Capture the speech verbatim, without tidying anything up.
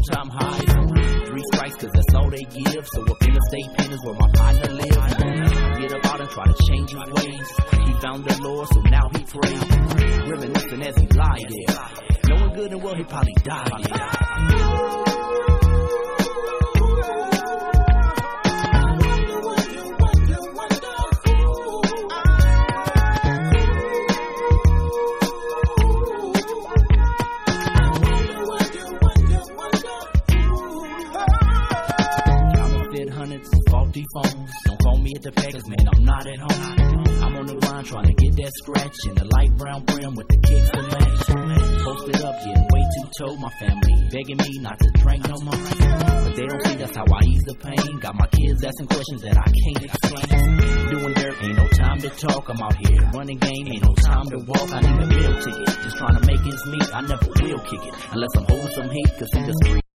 all-time highs. Three strikes, cause that's all they give. So up in the state pen is where my partner lives. Get about and try to change his ways. He found the Lord, so now he prays. Reminiscing as he lied there. Knowing good and well he probably died there. Faulty phones, don't call me at the Pegasus, man, I'm not at home. I'm on the grind trying to get that scratch in the light brown brim with the kicks to match. Posted up, getting way too told. My family begging me not to drink no more, but they don't see that's how I ease the pain. Got my kids asking questions that I can't explain. Doing dirt, ain't no time to talk. I'm out here running game, ain't no time to walk. I need a meal ticket, just trying to make ends meet. I never will kick it unless I'm holding some heat, cause in the street